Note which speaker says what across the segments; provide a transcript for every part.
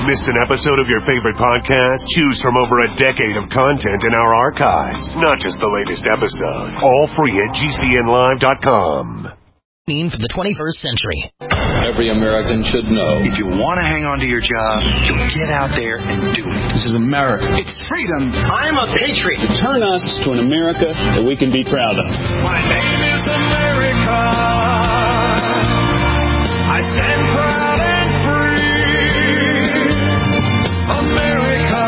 Speaker 1: Missed an episode of your favorite podcast? Choose from over a decade of content in our archives. Not just the latest episode. All free at GCNlive.com.
Speaker 2: For the 21st century.
Speaker 3: Every American should know.
Speaker 4: If you want to hang on to your job, you get out there and do it.
Speaker 3: This is America.
Speaker 4: It's freedom.
Speaker 2: I'm a patriot.
Speaker 3: Turn us to an America that we can be proud of.
Speaker 5: My name is America. I stand proud and free. America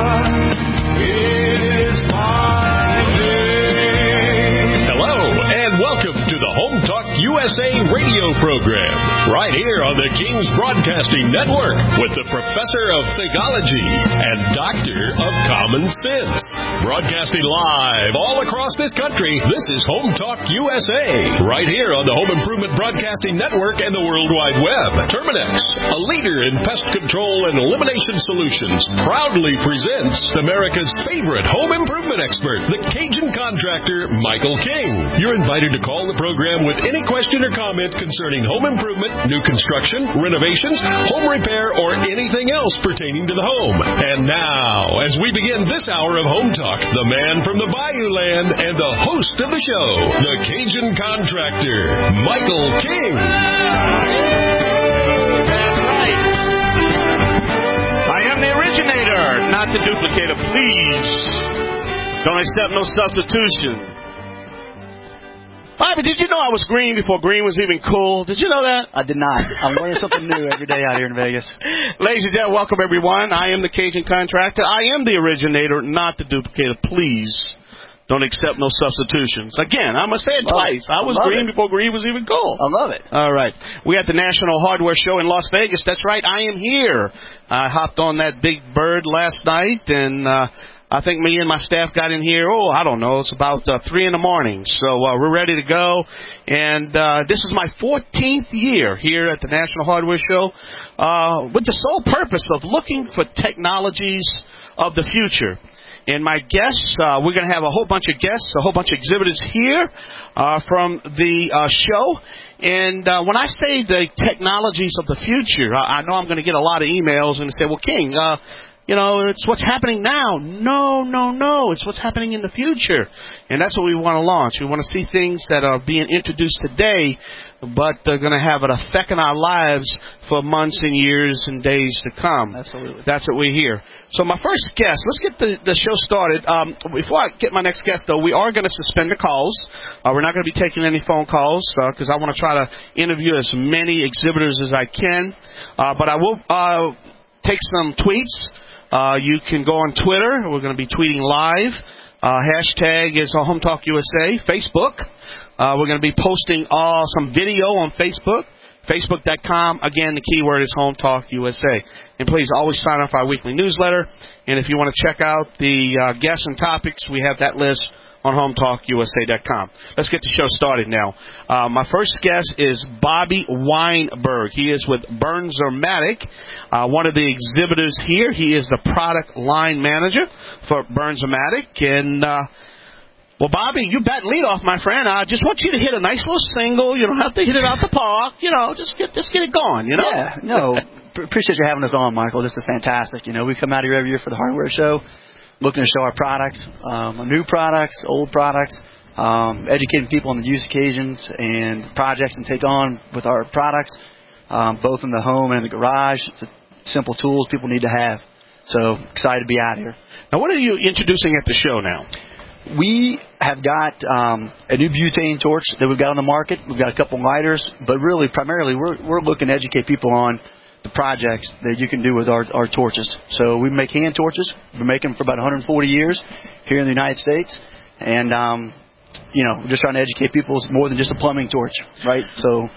Speaker 5: is my name.
Speaker 6: Hello, and welcome to the Home Talk USA radio program, right here on the King's Broadcasting Network with the Professor of Theology and Doctor of Common Sense. Broadcasting live all across this country, this is Home Talk USA, right here on the Home Improvement Broadcasting Network and the World Wide Web. Terminex, a leader in pest control and elimination solutions, proudly presents America's favorite home improvement expert, the Cajun contractor, Michael King. You're invited to call the program with any question or comment concerning home improvement, new construction, renovations, home repair, or anything else pertaining to the home. And now, as we begin this hour of Home Talk, the man from the Bayou Land and the host of the show, the Cajun contractor, Michael King.
Speaker 5: That's right. I am the originator, not the duplicator. Please don't accept no substitution. Bobby, did you know I was green before green was even cool? Did you know that?
Speaker 7: I did not. I'm learning something new every day out here in Vegas.
Speaker 5: Ladies and gentlemen, welcome everyone. I am the Cajun contractor. I am the originator, not the duplicator. Please don't accept no substitutions. Again, I'm going to say it twice. I was green before green was even cool.
Speaker 7: I love it.
Speaker 5: All right. We at the National Hardware Show in Las Vegas. That's right. I am here. I hopped on that big bird last night, and I think me and my staff got in here, I don't know, it's about 3 in the morning. So we're ready to go. And this is my 14th year here at the National Hardware Show with the sole purpose of looking for technologies of the future. And my guests, we're going to have a whole bunch of guests, a whole bunch of exhibitors here from the show. And when I say the technologies of the future, I know I'm going to get a lot of emails and say, well, King, it's what's happening now. No. It's what's happening in the future. And that's what we want to launch. We want to see things that are being introduced today, but they're going to have an effect on our lives for months and years and days to come.
Speaker 7: Absolutely.
Speaker 5: That's what we hear. So my first guest, let's get the show started. Before I get my next guest, though, we are going to suspend the calls. We're not going to be taking any phone calls because I want to try to interview as many exhibitors as I can. But I will take some tweets. You can go on Twitter. We're going to be tweeting live. Hashtag is Home Talk USA. Facebook. We're going to be posting some video on Facebook. Facebook.com. Again, the keyword is Home Talk USA. And please always sign up for our weekly newsletter. And if you want to check out the guests and topics, we have that list on HomeTalkUSA.com. Let's get the show started now. My first guest is Bobby Weinberg. He is with Burns-O-Matic, one of the exhibitors here. He is the product line manager for Burns-O-Matic. And, well, Bobby, you bat lead off, my friend. I just want you to hit a nice little single. You don't have to hit it out the park. Just get it going,
Speaker 7: Yeah, no. Appreciate you having us on, Michael. This is fantastic. We come out here every year for the hardware show, looking to show our products, new products, old products, educating people on the use occasions and projects and take on with our products, both in the home and in the garage. It's simple tools people need to have. So excited to be out here.
Speaker 5: Now, what are you introducing at the show now?
Speaker 7: We have got a new butane torch that we've got on the market. We've got a couple lighters, but really, primarily, we're looking to educate people on the projects that you can do with our torches. So we make hand torches. We've been making them for about 140 years here in the United States. And, we're just trying to educate people. It's more than just a plumbing torch, right? So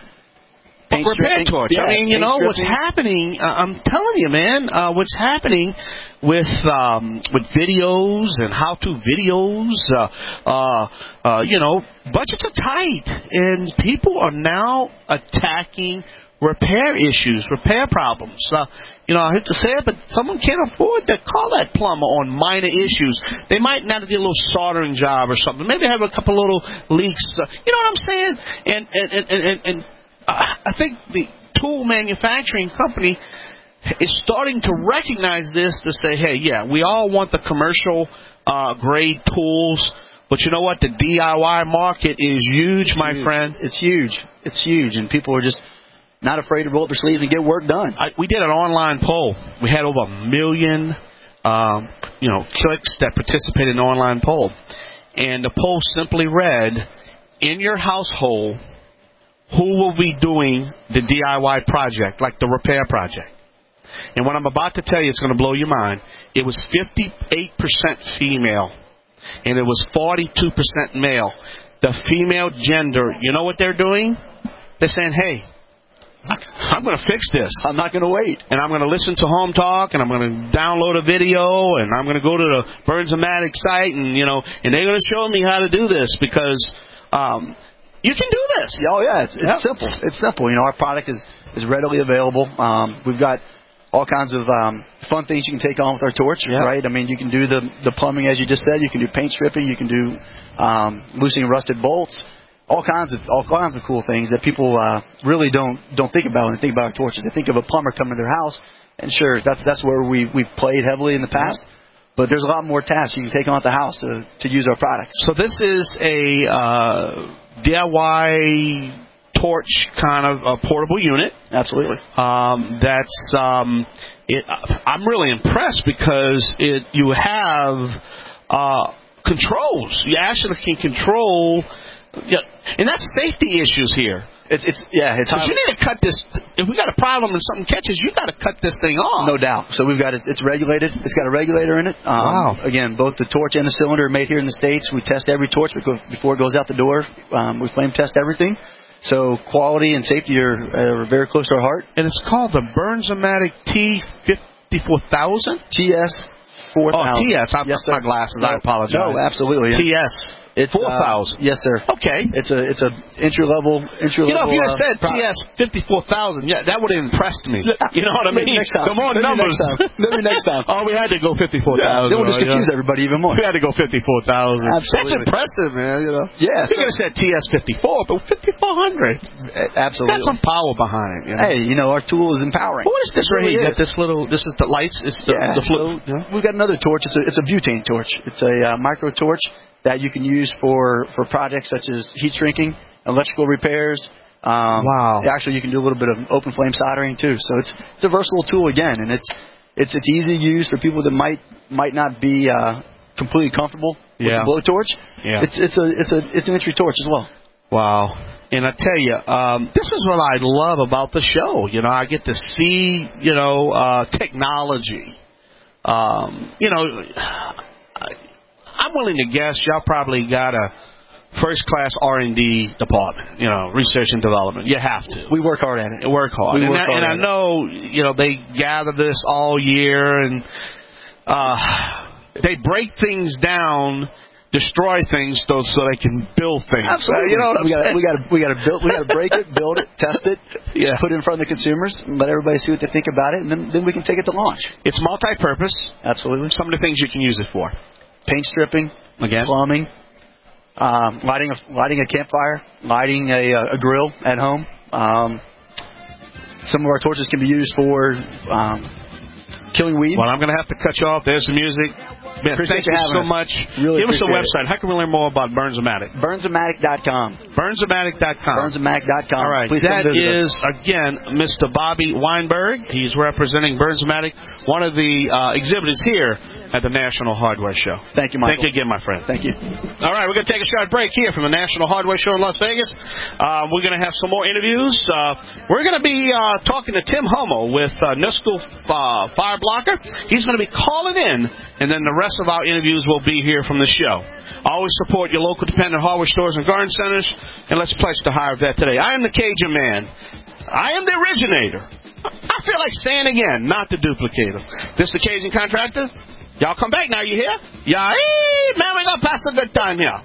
Speaker 5: repair torch.
Speaker 7: Yeah,
Speaker 5: what's happening, I'm telling you, man, what's happening with videos and how-to videos, budgets are tight, and people are now attacking repair issues, repair problems. I hate to say it, but someone can't afford to call that plumber on minor issues. They might not do a little soldering job or something. Maybe have a couple little leaks. You know what I'm saying? And I think the tool manufacturing company is starting to recognize this to say, hey, yeah, we all want the commercial grade tools, but you know what? The DIY market is huge, my friend.
Speaker 7: It's huge. It's huge, and people are just not afraid to roll up their sleeves and get work done.
Speaker 5: We did an online poll. We had over 1 million, clicks that participated in the online poll, and the poll simply read, in your household, who will be doing the DIY project, like the repair project? And what I'm about to tell you is going to blow your mind. It was 58% female, and it was 42% male. The female gender, you know what they're doing? They're saying, hey, I'm going to fix this.
Speaker 7: I'm not going to wait.
Speaker 5: And I'm going to listen to Home Talk, and I'm going to download a video, and I'm going to go to the Burns-O-Matic site, and they're going to show me how to do this because you can do this.
Speaker 7: Oh, yeah, it's simple. It's simple. Our product is readily available. We've got all kinds of fun things you can take on with our torch, right? I mean, you can do the plumbing, as you just said. You can do paint stripping. You can do loosening rusted bolts. All kinds of cool things that people really don't think about when they think about our torches. They think of a plumber coming to their house, and sure, that's where we've played heavily in the past. But there's a lot more tasks you can take on at the house to use our products.
Speaker 5: So this is a DIY torch kind of a portable unit.
Speaker 7: Absolutely.
Speaker 5: I'm really impressed because you have controls. You actually can control. Yeah, and that's safety issues here.
Speaker 7: It's
Speaker 5: you need to cut this. If we got a problem and something catches, you got to cut this thing off.
Speaker 7: No doubt. So we've got it's regulated. It's got a regulator in it.
Speaker 5: Wow.
Speaker 7: Again, both the torch and the cylinder are made here in the States. We test every torch before it goes out the door. We flame test everything. So quality and safety are very close to our heart.
Speaker 5: And it's called the Burns-O-Matic T54000?
Speaker 7: TS4000.
Speaker 5: Oh, TS. I've got my glasses. I apologize.
Speaker 7: No, absolutely.
Speaker 5: TS.
Speaker 7: It's
Speaker 5: 4,000.
Speaker 7: Yes, sir.
Speaker 5: Okay.
Speaker 7: It's a entry level.
Speaker 5: If you had said TS 54,000, that would have impressed me. You know what I mean?
Speaker 7: Maybe next time.
Speaker 5: Come on, numbers.
Speaker 7: Maybe next time.
Speaker 5: Oh, we had to go 54,000.
Speaker 7: Then we'll just confuse everybody even more.
Speaker 5: We had to go 54,000.
Speaker 7: Absolutely.
Speaker 5: That's impressive, man.
Speaker 7: Yeah.
Speaker 5: You could have said TS 54, but 5,400.
Speaker 7: Absolutely.
Speaker 5: Got some power behind it.
Speaker 7: Hey, our tool is empowering.
Speaker 5: What is this right here? You got this little. This is the lights. It's the flip.
Speaker 7: We've got another torch. It's a butane torch. It's a micro torch that you can use for projects such as heat shrinking, electrical repairs.
Speaker 5: Wow.
Speaker 7: Actually, you can do a little bit of open flame soldering too. So it's a versatile tool again, and it's easy to use for people that might not be completely comfortable with the blowtorch. Yeah. It's an entry torch as well.
Speaker 5: Wow. And I tell you, this is what I love about the show. I get to see technology. I'm willing to guess y'all probably got a first-class R&D department, research and development. You have to.
Speaker 7: We work hard at it.
Speaker 5: Work hard. And I know, they gather this all year, and they break things down, destroy things so they can build things.
Speaker 7: Absolutely. We got to break it, build it, test it, put it in front of the consumers, and let everybody see what they think about it, and then we can take it to launch.
Speaker 5: It's multi-purpose.
Speaker 7: Absolutely.
Speaker 5: Some of the things you can use it for.
Speaker 7: Paint stripping, plumbing, lighting a campfire, lighting a grill at home. Some of our torches can be used for killing weeds.
Speaker 5: Well, I'm going to have to cut you off. There's the music. Man, thank you so much.
Speaker 7: Really
Speaker 5: Give us a website. How can we learn more about Burns-O-Matic?
Speaker 7: Burns-O-Matic.com.
Speaker 5: Burns-O-Matic.com.
Speaker 7: Burns-O-Matic.com.
Speaker 5: All right.
Speaker 7: Please
Speaker 5: that is, again, Mr. Bobby Weinberg. He's representing Burns-O-Matic, one of the exhibitors here at the National Hardware Show.
Speaker 7: Thank you, Michael.
Speaker 5: Thank you again, my friend.
Speaker 7: Thank you.
Speaker 5: All right. We're going to take a short break here from the National Hardware Show in Las Vegas. We're going to have some more interviews. We're going to be talking to Tim Hummel with Nuskel Fire Blocker. He's going to be calling in, and then the rest of our interviews will be here from the show. Always support your local dependent hardware stores and garden centers, and let's pledge to hire that today. I am the Cajun Man. I am the originator. I feel like saying again, not the duplicator. This is the Cajun Contractor. Y'all come back now, you hear? Yeah, man, we're going to pass a good time here.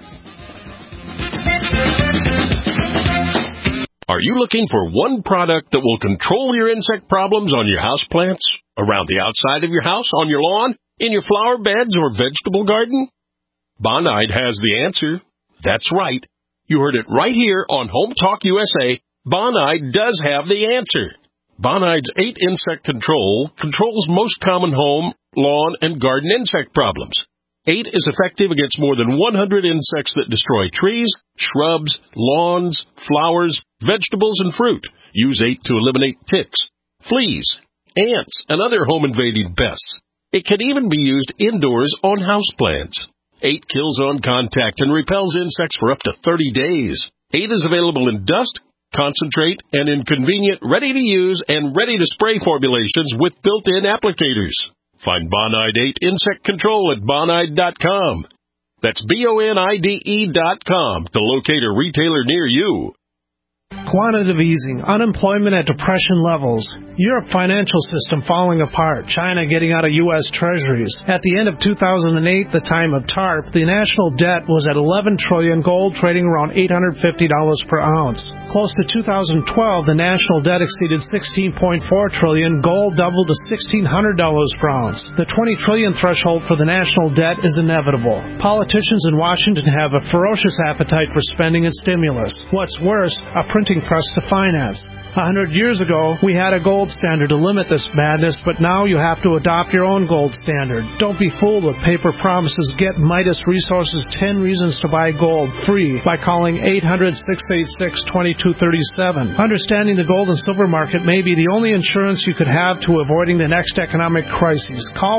Speaker 6: Are you looking for one product that will control your insect problems on your houseplants, around the outside of your house, on your lawn, in your flower beds or vegetable garden? Bonide has the answer. That's right. You heard it right here on Home Talk USA. Bonide does have the answer. Bonide's 8 insect control controls most common home, lawn, and garden insect problems. 8 is effective against more than 100 insects that destroy trees, shrubs, lawns, flowers, vegetables, and fruit. Use 8 to eliminate ticks, fleas, ants, and other home-invading pests. It can even be used indoors on houseplants. 8 kills on contact and repels insects for up to 30 days. 8 is available in dust, concentrate, and in convenient, ready-to-use and ready-to-spray formulations with built-in applicators. Find Bonide 8 Insect Control at Bonide.com. That's BONIDE.com to locate a retailer near you.
Speaker 8: Quantitative easing, unemployment at depression levels, Europe financial system falling apart, China getting out of U.S. treasuries. At the end of 2008, the time of TARP, the national debt was at $11 trillion, gold trading around $850 per ounce. Close to 2012, the national debt exceeded $16.4 trillion, gold doubled to $1,600 per ounce. The $20 trillion threshold for the national debt is inevitable. Politicians in Washington have a ferocious appetite for spending and stimulus. What's worse, a printing press to finance. 100 years ago, we had a gold standard to limit this madness, but now you have to adopt your own gold standard. Don't be fooled with paper promises. Get Midas Resources 10 Reasons to Buy Gold free by calling 800-686-2237. Understanding the gold and silver market may be the only insurance you could have to avoiding the next economic crisis. Call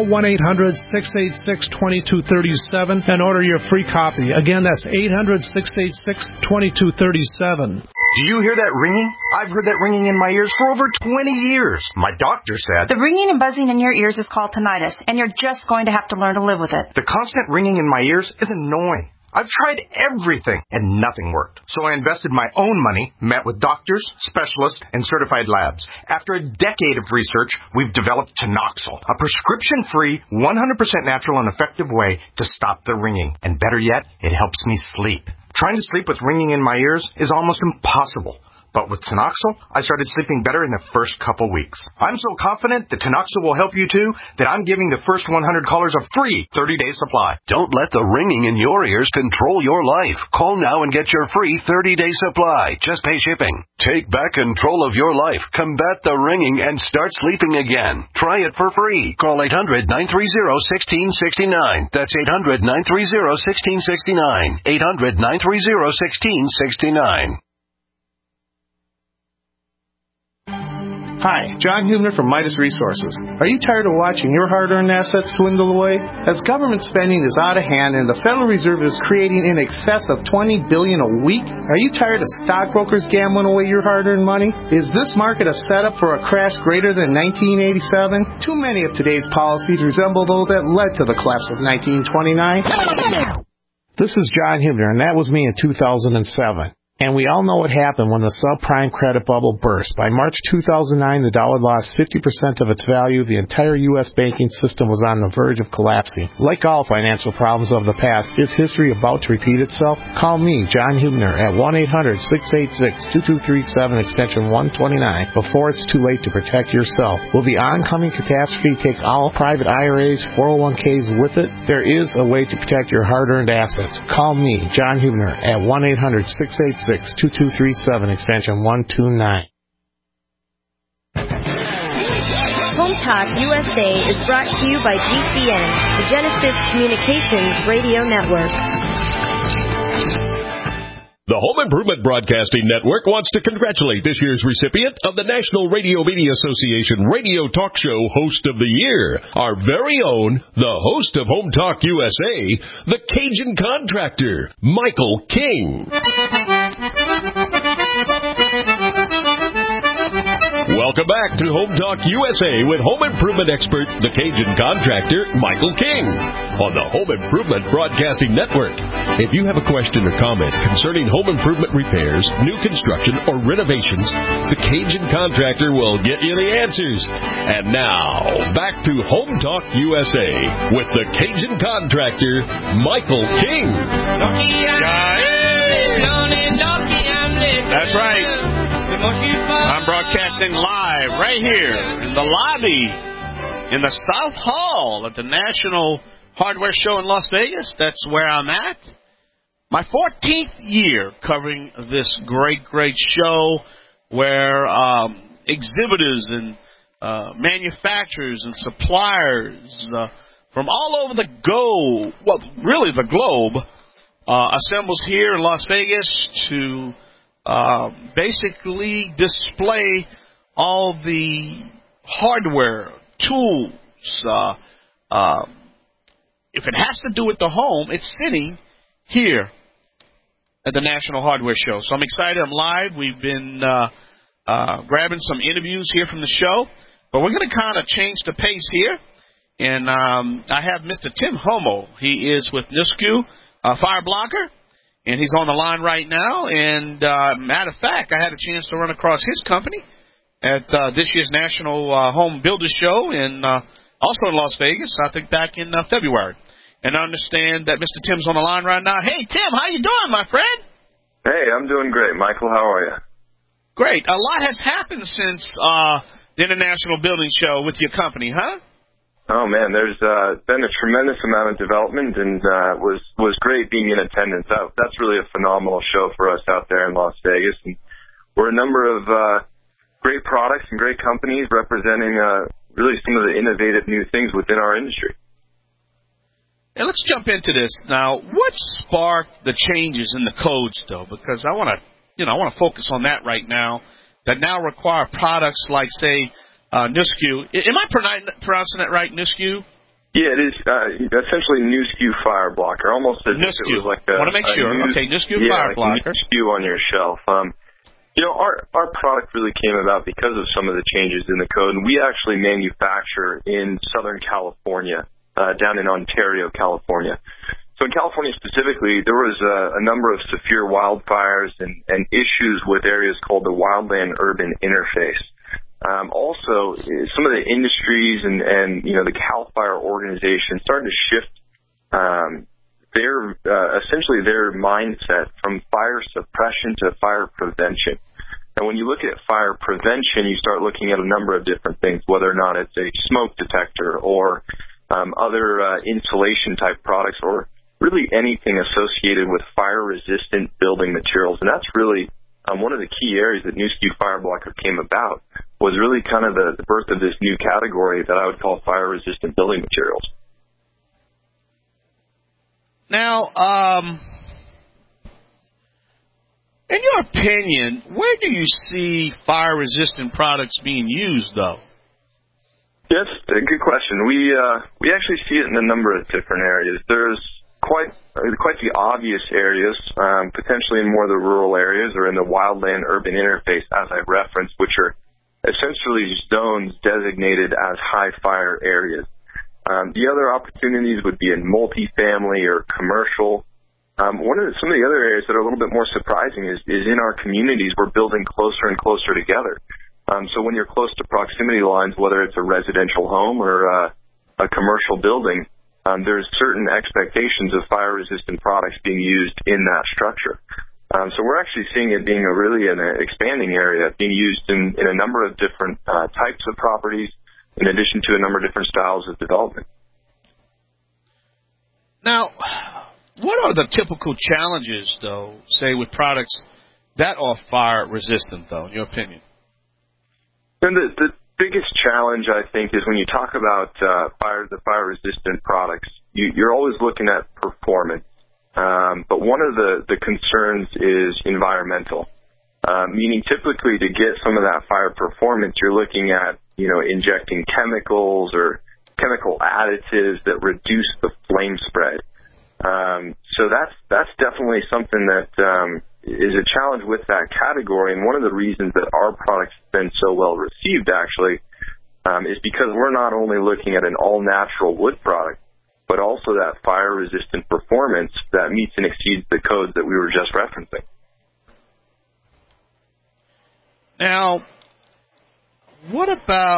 Speaker 8: 1-800-686-2237 and order your free copy. Again, that's 800-686-2237.
Speaker 4: Do you hear that ringing? I've heard that ringing in my ears for over 20 years. My doctor said...
Speaker 9: The ringing and buzzing in your ears is called tinnitus, and you're just going to have to learn to live with it.
Speaker 4: The constant ringing in my ears is annoying. I've tried everything, and nothing worked. So I invested my own money, met with doctors, specialists, and certified labs. After a decade of research, we've developed Tinoxil, a prescription-free, 100% natural and effective way to stop the ringing. And better yet, it helps me sleep. Trying to sleep with ringing in my ears is almost impossible. But with Tinoxil, I started sleeping better in the first couple weeks. I'm so confident that Tinoxil will help you too that I'm giving the first 100 callers a free 30-day supply.
Speaker 1: Don't let the ringing in your ears control your life. Call now and get your free 30-day supply. Just pay shipping. Take back control of your life. Combat the ringing and start sleeping again. Try it for free. Call 800-930-1669. That's 800-930-1669. 800-930-1669.
Speaker 10: Hi, John Hubner from Midas Resources. Are you tired of watching your hard-earned assets dwindle away? As government spending is out of hand and the Federal Reserve is creating in excess of $20 billion a week, are you tired of stockbrokers gambling away your hard-earned money? Is this market a setup for a crash greater than 1987? Too many of today's policies resemble those that led to the collapse of 1929. This is John Hubner, and that was me in 2007. And we all know what happened when the subprime credit bubble burst. By March 2009, the dollar lost 50% of its value. The entire U.S. banking system was on the verge of collapsing. Like all financial problems of the past, is history about to repeat itself? Call me, John Hubner, at 1-800-686-2237, extension 129, before it's too late to protect yourself. Will the oncoming catastrophe take all private IRAs, 401ks with it? There is a way to protect your hard-earned assets. Call me, John Hubner, at 1-800-686-2237, extension 129.
Speaker 11: Home Talk USA is brought to you by GCN, the Genesis Communications Radio Network.
Speaker 6: The Home Improvement Broadcasting Network wants to congratulate this year's recipient of the National Radio Media Association Radio Talk Show Host of the Year, our very own, the host of Home Talk USA, the Cajun Contractor, Michael King. Welcome back to Home Talk USA with home improvement expert, the Cajun Contractor, Michael King, on the Home Improvement Broadcasting Network. If you have a question or comment concerning home improvement repairs, new construction, or renovations, the Cajun Contractor will get you the answers. And now, back to Home Talk USA with the Cajun Contractor, Michael King.
Speaker 5: That's right. I'm broadcasting live right here in the lobby in the South Hall at the National Hardware Show in Las Vegas. That's where I'm at. My 14th year covering this great show where exhibitors and manufacturers and suppliers from all over the globe, well, really the globe, assembles here in Las Vegas to basically display all the hardware, tools. If it has to do with the home, it's sitting here at the National Hardware Show. So I'm excited. I'm live. We've been grabbing some interviews here from the show, but we're going to kind of change the pace here. And I have Mr. Tim Homo. He is with Nisku Fire Blocker, and he's on the line right now. And matter of fact, I had a chance to run across his company at this year's National Home Builders Show, and also in Las Vegas, I think back in February. And I understand that Mr. Tim's on the line right now. Hey, Tim, how you doing, my friend?
Speaker 12: Hey, I'm doing great. Michael, how are you?
Speaker 5: Great. A lot has happened since the International Building Show with your company, huh?
Speaker 12: Oh, man, there's been a tremendous amount of development, and was great being in attendance. That's really a phenomenal show for us out there in Las Vegas. And we're a number of great products and great companies representing really some of the innovative new things within our industry.
Speaker 5: And let's jump into this now. What sparked the changes in the codes, though? Because I want to focus on that right now. That now require products like, say, Nisku. Am I pronouncing that right, Nisku?
Speaker 12: Yeah, it is essentially Nisku Fire Blocker, almost as if it was like a.
Speaker 5: I want to make sure. Okay, Nisku Fire Blocker.
Speaker 12: Nisku on your shelf. Our product really came about because of some of the changes in the code, and we actually manufacture in Southern California. Down in Ontario, California. So in California specifically, there was a number of severe wildfires and issues with areas called the wildland-urban interface. Also, some of the industries and the CAL FIRE organization started to shift essentially their mindset from fire suppression to fire prevention. And when you look at fire prevention, you start looking at a number of different things, whether or not it's a smoke detector or other insulation-type products, or really anything associated with fire-resistant building materials. And that's really one of the key areas that Nisku Fire Blocker came about, was really kind of the birth of this new category that I would call fire-resistant building materials.
Speaker 5: Now, in your opinion, where do you see fire-resistant products being used, though?
Speaker 12: Yes, a good question. We actually see it in a number of different areas. There's quite the obvious areas, potentially in more of the rural areas or in the wildland-urban interface, as I referenced, which are essentially zones designated as high fire areas. The other opportunities would be in multifamily or commercial. Some of the other areas that are a little bit more surprising is in our communities. We're building closer and closer together. So when you're close to proximity lines, whether it's a residential home or a commercial building, there's certain expectations of fire-resistant products being used in that structure. So we're actually seeing it being an expanding area, being used in a number of different types of properties, in addition to a number of different styles of development.
Speaker 5: Now, what are the typical challenges, though, say, with products that are fire-resistant, though, in your opinion?
Speaker 12: And the biggest challenge, I think, is when you talk about the fire-resistant products, you're always looking at performance. But one of the concerns is environmental, meaning typically to get some of that fire performance, you're looking at, injecting chemicals or chemical additives that reduce the flame spread. So that's definitely something that is a challenge with that category. And one of the reasons that our product's been so well received, actually, is because we're not only looking at an all-natural wood product, but also that fire-resistant performance that meets and exceeds the codes that we were just referencing.
Speaker 5: Now, where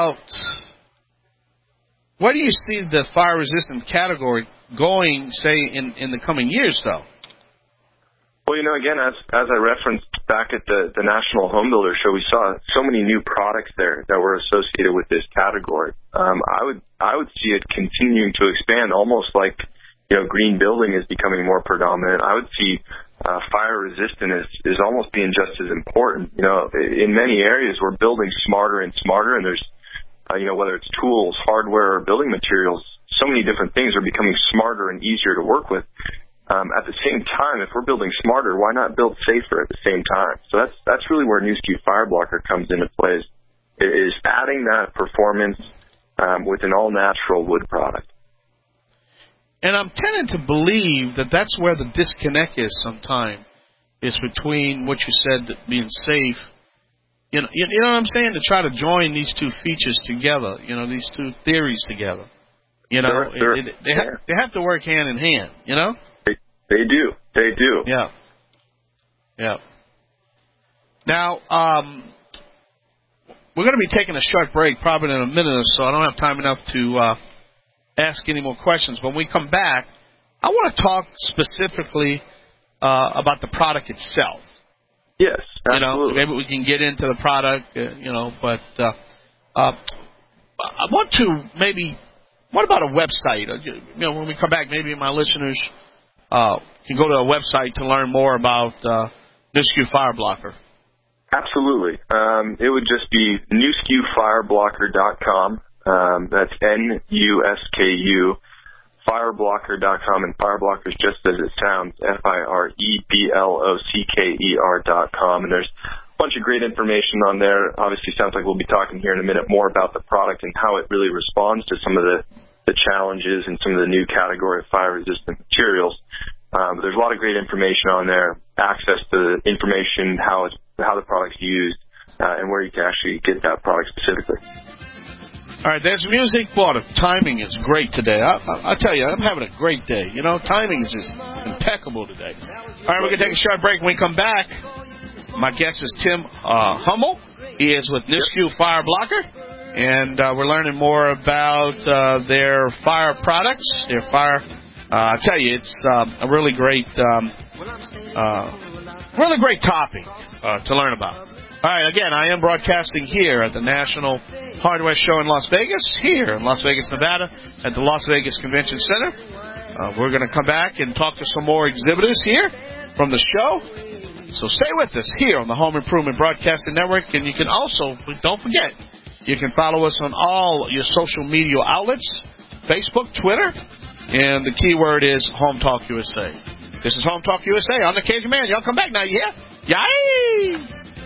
Speaker 5: do you see the fire-resistant category going, say, in the coming years, though?
Speaker 12: Well, again, as I referenced back at the National Home Builder Show, we saw so many new products there that were associated with this category. I would see it continuing to expand, almost like green building is becoming more predominant. I would see fire resistant is almost being just as important. You know, in many areas we're building smarter and smarter, and there's, whether it's tools, hardware, or building materials, so many different things are becoming smarter and easier to work with. At the same time, if we're building smarter, why not build safer at the same time? So that's really where NewSkew Fire Blocker comes into play, is adding that performance with an all-natural wood product.
Speaker 5: And I'm tending to believe that that's where the disconnect is sometimes, is between what you said, being safe. You know what I'm saying? To try to join these two features together, these two theories together. They have to work hand in hand,
Speaker 12: They do.
Speaker 5: Yeah. Now, we're going to be taking a short break, probably in a minute or so. I don't have time enough to ask any more questions. When we come back, I want to talk specifically about the product itself.
Speaker 12: Yes, absolutely.
Speaker 5: Maybe we can get into the product, but I want to maybe, what about a website? When we come back, maybe my listeners can go to a website to learn more about NewSkew Fire Blocker.
Speaker 12: Absolutely. It would just be newskewfireblocker.com. That's NUSKU, fireblocker.com, and Fireblocker is just as it sounds, FIREBLOCKER.com. And there's a bunch of great information on there. Obviously, sounds like we'll be talking here in a minute more about the product and how it really responds to some of the challenges and some of the new category of fire-resistant materials. There's a lot of great information on there, access to information, how the product's used, and where you can actually get that product specifically.
Speaker 5: All right, there's music. Boy, the timing is great today. I tell you, I'm having a great day. Timing is just impeccable today. All right, we're going to take a short break. When we come back, my guest is Tim Hummel. He is with NewSkew Fire Blocker, and we're learning more about their fire products, their fire. I tell you, it's a really great topic to learn about. All right, again, I am broadcasting here at the National Hardware Show in Las Vegas, here in Las Vegas, Nevada, at the Las Vegas Convention Center. We're going to come back and talk to some more exhibitors here from the show. So stay with us here on the Home Improvement Broadcasting Network. And you can also, don't forget, you can follow us on all your social media outlets, Facebook, Twitter, and the keyword is Home Talk USA. This is Home Talk USA. I'm the Cajun Man. Y'all come back now, you hear? Yay!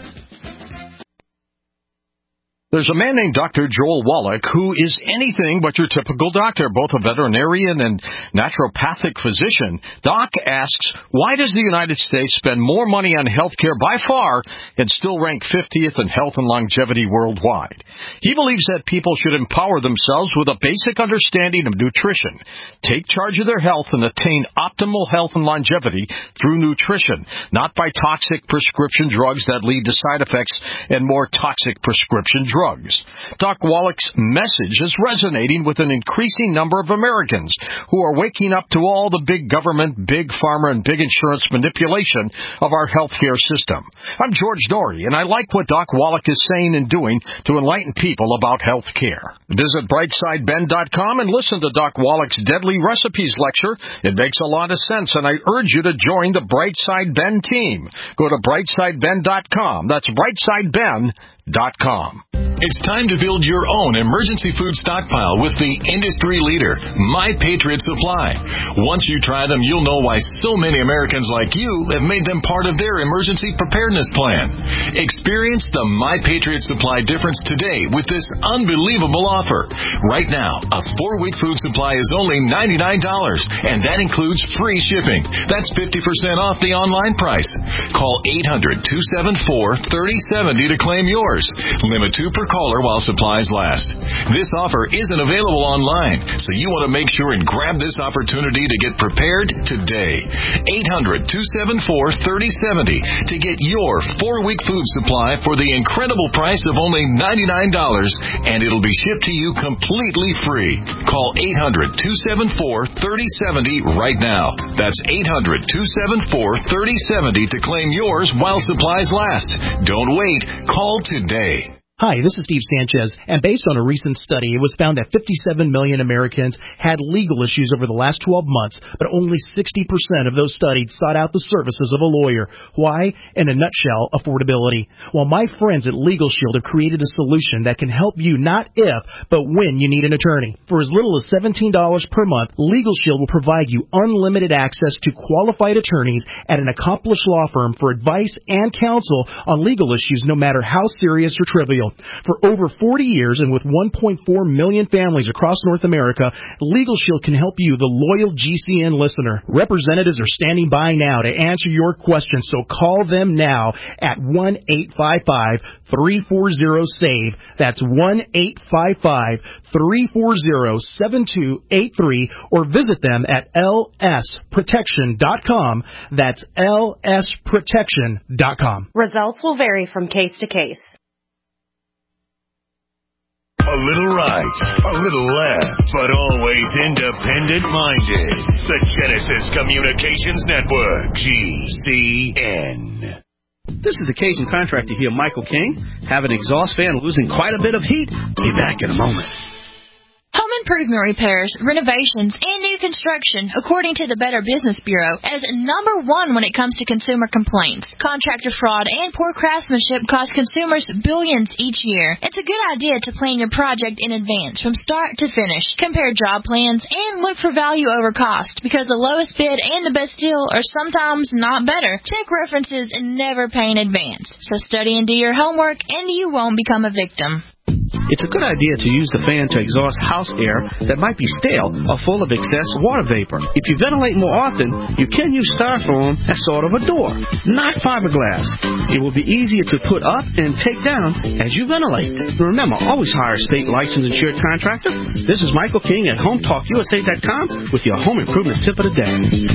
Speaker 13: There's a man named Dr. Joel Wallach who is anything but your typical doctor, both a veterinarian and naturopathic physician. Doc asks, why does the United States spend more money on health care by far and still rank 50th in health and longevity worldwide? He believes that people should empower themselves with a basic understanding of nutrition, take charge of their health, and attain optimal health and longevity through nutrition, not by toxic prescription drugs that lead to side effects and more toxic prescription drugs. Doc Wallach's message is resonating with an increasing number of Americans who are waking up to all the big government, big pharma, and big insurance manipulation of our healthcare system. I'm George Dory, and I like what Doc Wallach is saying and doing to enlighten people about health care. Visit BrightSideBen.com and listen to Doc Wallach's Deadly Recipes lecture. It makes a lot of sense, and I urge you to join the Brightside Ben team. Go to BrightSideBen.com. That's BrightSideBen.com.
Speaker 6: It's time to build your own emergency food stockpile with the industry leader, My Patriot Supply. Once you try them, you'll know why so many Americans like you have made them part of their emergency preparedness plan. Experience the My Patriot Supply difference today with this unbelievable offer. Right now, a 4-week food supply is only $99, and that includes free shipping. That's 50% off the online price. Call 800-274-3070 to claim yours. Limit 2 per caller while supplies last. This offer isn't available online, so you want to make sure and grab this opportunity to get prepared today. 800-274-3070 to get your 4-week food supply for the incredible price of only $99, and it'll be shipped to you completely free. Call 800-274-3070 right now. That's 800-274-3070 to claim yours while supplies last. Don't wait. Call today.
Speaker 2: Hi, this is Steve Sanchez, and based on a recent study, it was found that 57 million Americans had legal issues over the last 12 months, but only 60% of those studied sought out the services of a lawyer. Why? In a nutshell, affordability. Well, my friends at Legal Shield have created a solution that can help you not if, but when you need an attorney. For as little as $17 per month, Legal Shield will provide you unlimited access to qualified attorneys at an accomplished law firm for advice and counsel on legal issues, no matter how serious or trivial. For over 40 years and with 1.4 million families across North America, Legal Shield can help you, the loyal GCN listener. Representatives are standing by now to answer your questions, so call them now at 1-855-340-SAVE. That's 1-855-340-7283, or visit them at lsprotection.com. That's lsprotection.com.
Speaker 11: Results will vary from case to case.
Speaker 14: A little right, a little left, but always independent-minded. The Genesis Communications Network, GCN.
Speaker 5: This is occasion contractor here, Michael King. Have an exhaust fan losing quite a bit of heat? Be back in a moment.
Speaker 15: Home improvement repairs, renovations, and new construction, according to the Better Business Bureau, as number one when it comes to consumer complaints. Contractor fraud and poor craftsmanship cost consumers billions each year. It's a good idea to plan your project in advance from start to finish. Compare job plans and look for value over cost, because the lowest bid and the best deal are sometimes not better. Check references and never pay in advance. So study and do your homework, and you won't become a victim.
Speaker 5: It's a good idea to use the fan to exhaust house air that might be stale or full of excess water vapor. If you ventilate more often, you can use styrofoam as sort of a door, not fiberglass. It will be easier to put up and take down as you ventilate. Remember, always hire a state licensed insured contractor. This is Michael King at HomeTalkUSA.com with your home improvement tip of the day.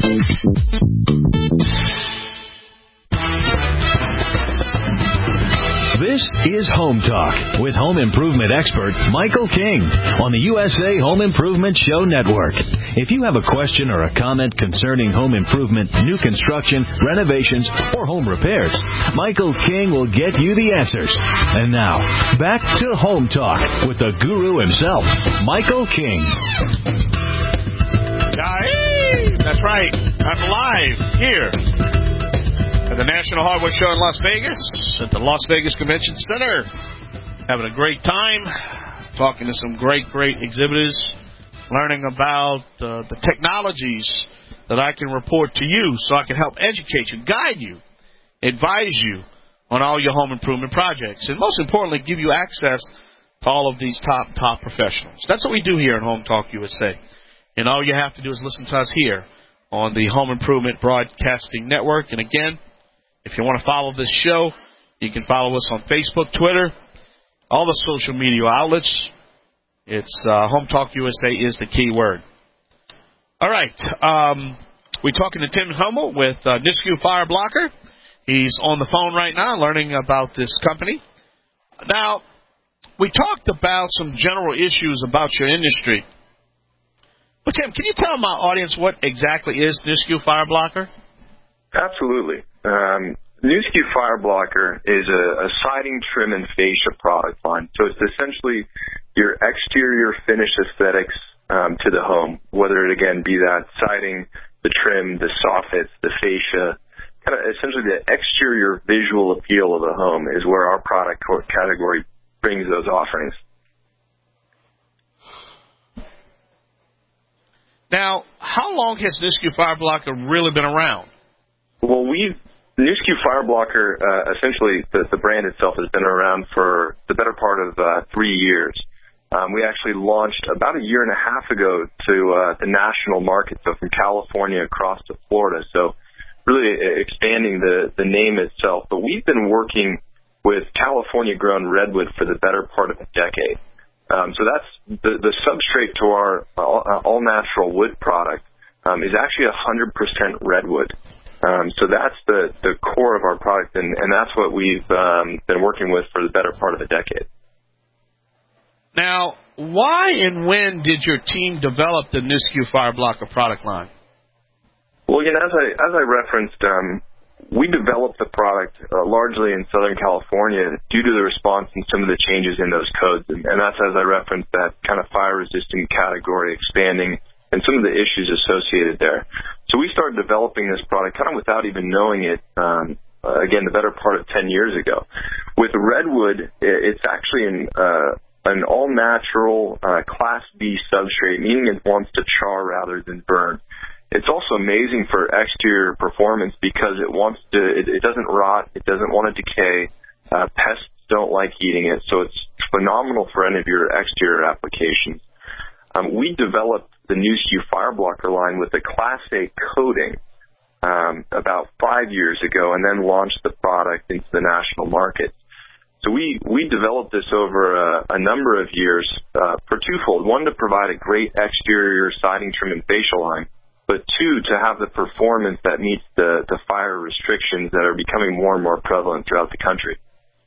Speaker 16: This is Home Talk with home improvement expert Michael King on the USA Home Improvement Show Network. If you have a question or a comment concerning home improvement, new construction, renovations, or home repairs, Michael King will get you the answers. And now, back to Home Talk with the guru himself, Michael King.
Speaker 5: That's right. I'm live here at the National Hardware Show in Las Vegas, at the Las Vegas Convention Center. Having a great time, talking to some great exhibitors, learning about the technologies that I can report to you so I can help educate you, guide you, advise you on all your home improvement projects, and most importantly, give you access to all of these top professionals. That's what we do here at Home Talk USA. And all you have to do is listen to us here on the Home Improvement Broadcasting Network. And again, if you want to follow this show, you can follow us on Facebook, Twitter, all the social media outlets. It's Home Talk USA is the key word. All right. We're talking to Tim Hummel with Nisku Fire Blocker. He's on the phone right now learning about this company. Now, we talked about some general issues about your industry. But, Tim, can you tell my audience what exactly is Nisku Fire Blocker?
Speaker 12: Absolutely. Nisku Fire Blocker is a siding, trim, and fascia product line. So it's essentially your exterior finish aesthetics to the home, whether it, again, be that siding, the trim, the soffits, the fascia. Kind of essentially the exterior visual appeal of the home is where our product category brings those offerings.
Speaker 5: Now, how long has Nisku Fire Blocker really been around?
Speaker 12: Well, Nisku Fire Blocker, essentially, the brand itself has been around for the better part of 3 years. We actually launched about a year and a half ago to the national market, so from California across to Florida. So really expanding the name itself. But we've been working with California-grown redwood for the better part of a decade. So that's the substrate to our all-natural wood product is actually 100% redwood. So that's the core of our product, and that's what we've been working with for the better part of a decade.
Speaker 5: Now, why and when did your team develop the Nisku Fire Blocker product line?
Speaker 12: Well, as I referenced, we developed the product largely in Southern California due to the response and some of the changes in those codes. And that's, as I referenced, that kind of fire-resistant category expanding and some of the issues associated there. So we started developing this product kind of without even knowing it, again, the better part of 10 years ago. With Redwood, it's actually an all-natural Class B substrate, meaning it wants to char rather than burn. It's also amazing for exterior performance because it doesn't rot, it doesn't want to decay, pests don't like eating it, so it's phenomenal for any of your exterior applications. We developed the NewsQ Fire Blocker line with a Class A coating about 5 years ago and then launched the product into the national market. So we developed this over a number of years for twofold. One, to provide a great exterior siding, trim, and fascia line, but two, to have the performance that meets the fire restrictions that are becoming more and more prevalent throughout the country.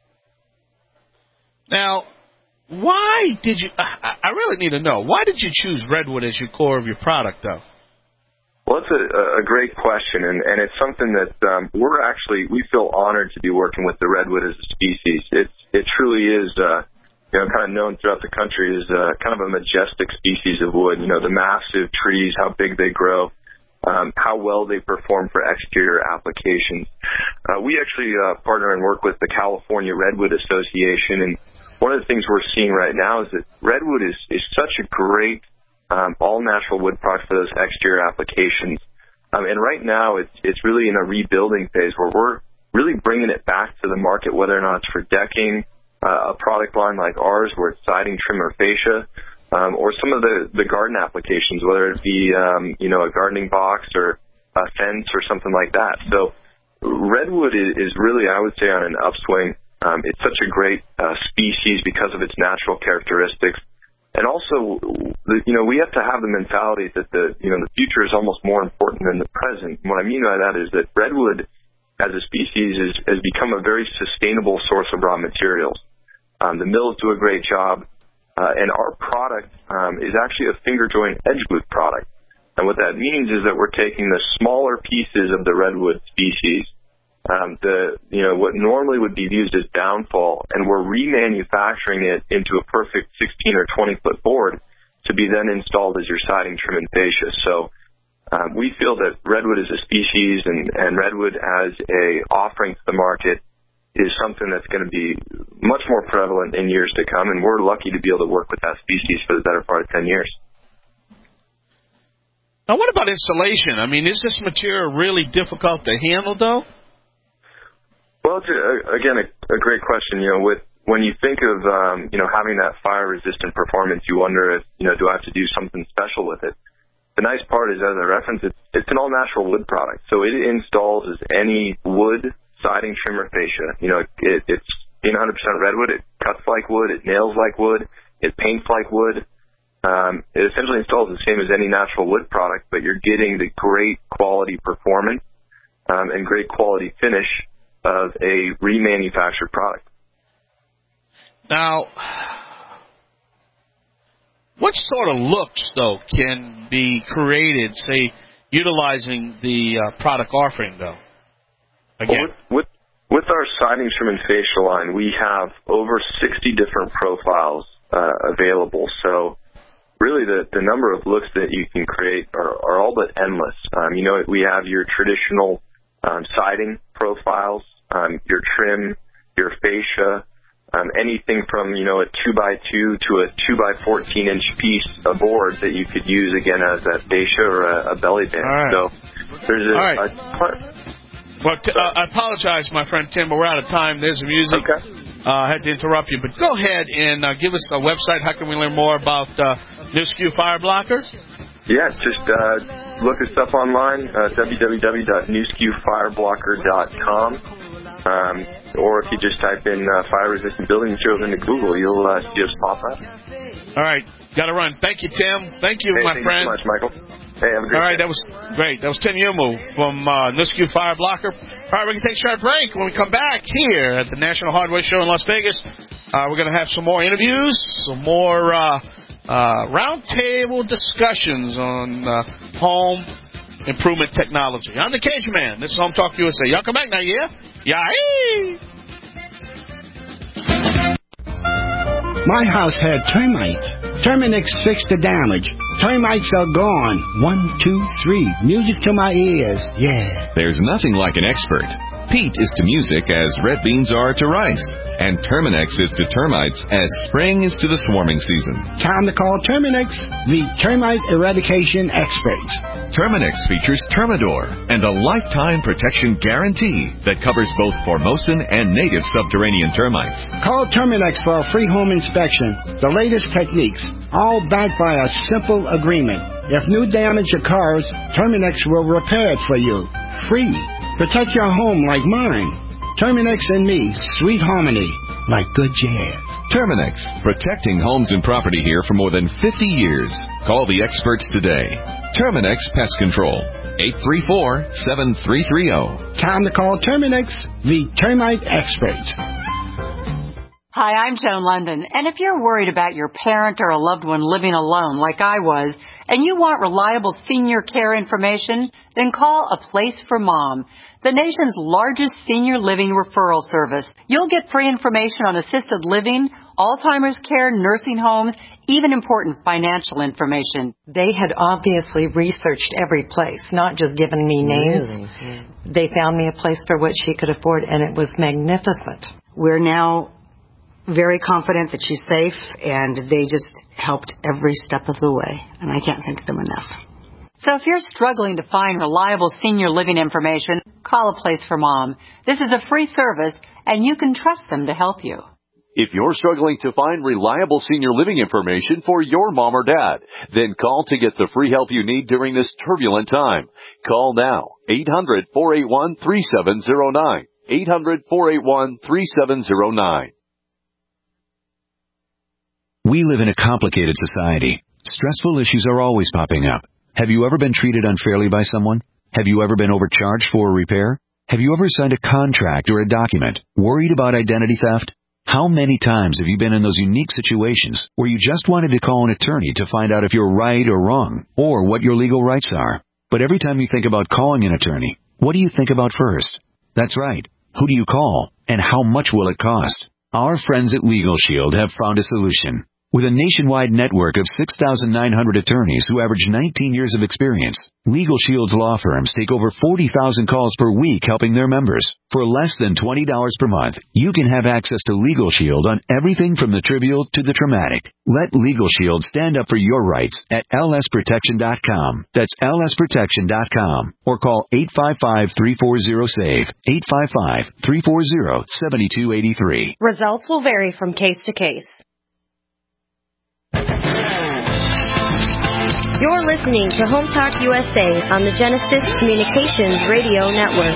Speaker 5: Now, why did you, I really need to know, why did you choose Redwood as your core of your product, though?
Speaker 12: Well, it's a great question, and it's something that we feel honored to be working with the redwood as a species. It truly is, kind of known throughout the country as kind of a majestic species of wood. The massive trees, how big they grow, how well they perform for exterior applications. We actually partner and work with the California Redwood Association, and one of the things we're seeing right now is that redwood is such a great all-natural wood product for those exterior applications. And right now, it's really in a rebuilding phase where we're really bringing it back to the market, whether or not it's for decking, a product line like ours where it's siding, trim, or fascia, or some of the garden applications, whether it be, a gardening box or a fence or something like that. So redwood is really, I would say, on an upswing. It's such a great species because of its natural characteristics. And also, we have to have the mentality that the future is almost more important than the present. And what I mean by that is that redwood as a species has become a very sustainable source of raw materials. The mills do a great job, and our product is actually a finger joint edge boot product. And what that means is that we're taking the smaller pieces of the redwood species, what normally would be used as downfall, and we're remanufacturing it into a perfect 16 or 20-foot board to be then installed as your siding, trim, and fascia. So we feel that redwood as a species and redwood as a offering to the market is something that's going to be much more prevalent in years to come, and we're lucky to be able to work with that species for the better part of 10 years.
Speaker 5: Now, what about installation? I mean, is this material really difficult to handle, though?
Speaker 12: Well, it's, again, a great question. When you think of, having that fire-resistant performance, you wonder if, do I have to do something special with it? The nice part is, as I referenced, it's an all-natural wood product. So it installs as any wood, siding, trim, or fascia. It's being 100% redwood. It cuts like wood. It nails like wood. It paints like wood. It essentially installs the same as any natural wood product, but you're getting the great quality performance and great quality finish of a remanufactured product.
Speaker 5: Now, what sort of looks, though, can be created, say, utilizing the product offering, though? Again,
Speaker 12: with our siding, trim, and fascia line, we have over 60 different profiles available. So really the number of looks that you can create are all but endless. We have your traditional siding profiles, your trim, your fascia, anything from, a 2x2 to a 2x14-inch piece of board that you could use, again, as a fascia or a belly band.
Speaker 5: Right.
Speaker 12: So there's
Speaker 5: Well, I apologize, my friend Tim, but we're out of time. There's the music.
Speaker 12: Okay.
Speaker 5: I had to interrupt you, but go ahead and give us a website. How can we learn more about NewsQ Fire Blocker?
Speaker 12: Yes, just look us up online, www.newsqfireblocker.com. Or if you just type in fire-resistant building materials into Google, you'll see us pop up.
Speaker 5: All right. Got to run. Thank you, Tim. Thank you, my friend.
Speaker 12: Thank you so much, Michael. Hey, have a great
Speaker 5: All right,
Speaker 12: day.
Speaker 5: That was great. That was Tim Yumu from NewsQ Fire Blocker. All right, we're going to take a short break. When we come back here at the National Hardware Show in Las Vegas, we're going to have some more interviews, some more roundtable discussions on home improvement technology. I'm the Cajun Man. This is Home Talk USA. Y'all come back now, yeah? Yeah.
Speaker 17: My house had termites. Terminix fixed the damage. Termites are gone. 1, 2, 3. Music to my ears. Yeah.
Speaker 18: There's nothing like an expert. Peat is to music as red beans are to rice. And Terminix is to termites as spring is to the swarming season.
Speaker 17: Time to call Terminix, the termite eradication experts.
Speaker 18: Terminix features Termidor and a lifetime protection guarantee that covers both Formosan and native subterranean termites.
Speaker 17: Call Terminix for a free home inspection. The latest techniques, all backed by a simple agreement. If new damage occurs, Terminix will repair it for you. Free. Protect your home like mine. Terminix and me, sweet harmony, like good jazz.
Speaker 18: Terminix, protecting homes and property here for more than 50 years. Call the experts today. Terminix Pest Control, 834-7330.
Speaker 17: Time to call Terminix, the termite experts.
Speaker 19: Hi, I'm Joan London, and if you're worried about your parent or a loved one living alone like I was, and you want reliable senior care information, then call A Place for Mom, the nation's largest senior living referral service. You'll get free information on assisted living, Alzheimer's care, nursing homes, even important financial information.
Speaker 20: They had obviously researched every place, not just given me names.
Speaker 19: Really?
Speaker 20: They found me a place for what she could afford, and it was magnificent.
Speaker 19: We're now very confident that she's safe, and they just helped every step of the way, and I can't thank them enough. So if you're struggling to find reliable senior living information, call A Place for Mom. This is a free service, and you can trust them to help you.
Speaker 21: If you're struggling to find reliable senior living information for your mom or dad, then call to get the free help you need during this turbulent time. Call now, 800-481-3709, 800-481-3709.
Speaker 22: We live in a complicated society. Stressful issues are always popping up. Have you ever been treated unfairly by someone? Have you ever been overcharged for a repair? Have you ever signed a contract or a document worried about identity theft? How many times have you been in those unique situations where you just wanted to call an attorney to find out if you're right or wrong, or what your legal rights are? But every time you think about calling an attorney, what do you think about first? That's right. Who do you call, and how much will it cost? Our friends at Legal Shield have found a solution. With a nationwide network of 6,900 attorneys who average 19 years of experience, Legal Shield's law firms take over 40,000 calls per week helping their members. For less than $20 per month, you can have access to Legal Shield on everything from the trivial to the traumatic. Let Legal Shield stand up for your rights at lsprotection.com. That's lsprotection.com. Or call 855-340-SAVE, 855-340-7283.
Speaker 11: Results will vary from case to case. You're listening to Home Talk USA on the Genesis Communications Radio Network.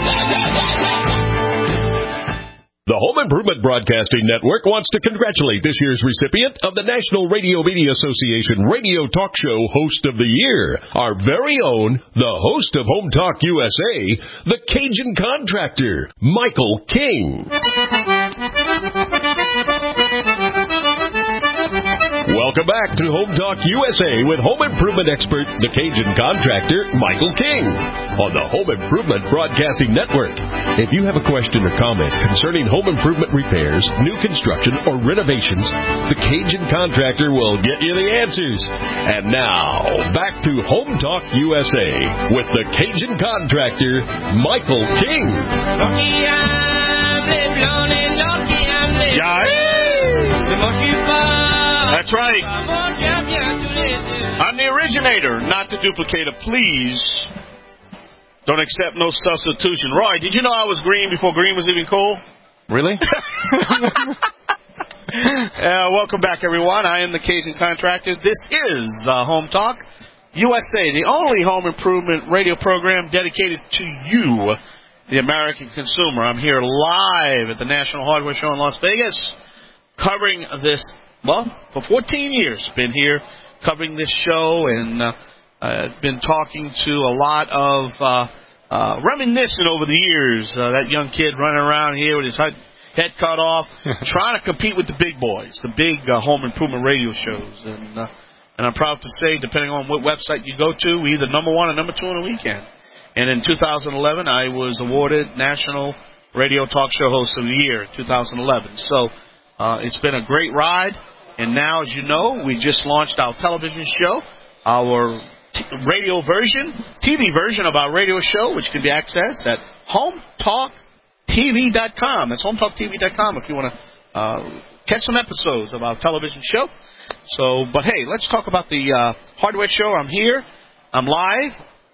Speaker 6: The Home Improvement Broadcasting Network wants to congratulate this year's recipient of the National Radio Media Association Radio Talk Show Host of the Year, our very own, the host of Home Talk USA, the Cajun Contractor, Michael King. Welcome back to Home Talk USA with home improvement expert, the Cajun Contractor, Michael King, on the Home Improvement Broadcasting Network. If you have a question or comment concerning home improvement repairs, new construction, or renovations, the Cajun Contractor will get you the answers. And now, back to Home Talk USA with the Cajun Contractor, Michael King.
Speaker 5: That's right. I'm the originator, not the duplicator. Please don't accept no substitution. Roy, did you know I was green before green was even cool?
Speaker 13: Really?
Speaker 5: Welcome back, everyone. I am the Cajun Contractor. This is Home Talk USA, the only home improvement radio program dedicated to you, the American consumer. I'm here live at the National Hardware Show in Las Vegas, covering this. Well, for 14 years, been here covering this show, and been talking to a lot of reminiscing over the years. That young kid running around here with his head cut off, trying to compete with the big boys, the big home improvement radio shows. And And I'm proud to say, depending on what website you go to, we're either number 1 or number 2 on the weekend. And in 2011, I was awarded National Radio Talk Show Host of the Year in 2011. So it's been a great ride. And now, as you know, we just launched our television show, our radio version, TV version of our radio show, which can be accessed at HometalkTV.com. That's HometalkTV.com if you want to catch some episodes of our television show. So, but hey, let's talk about the hardware show. I'm here. I'm live.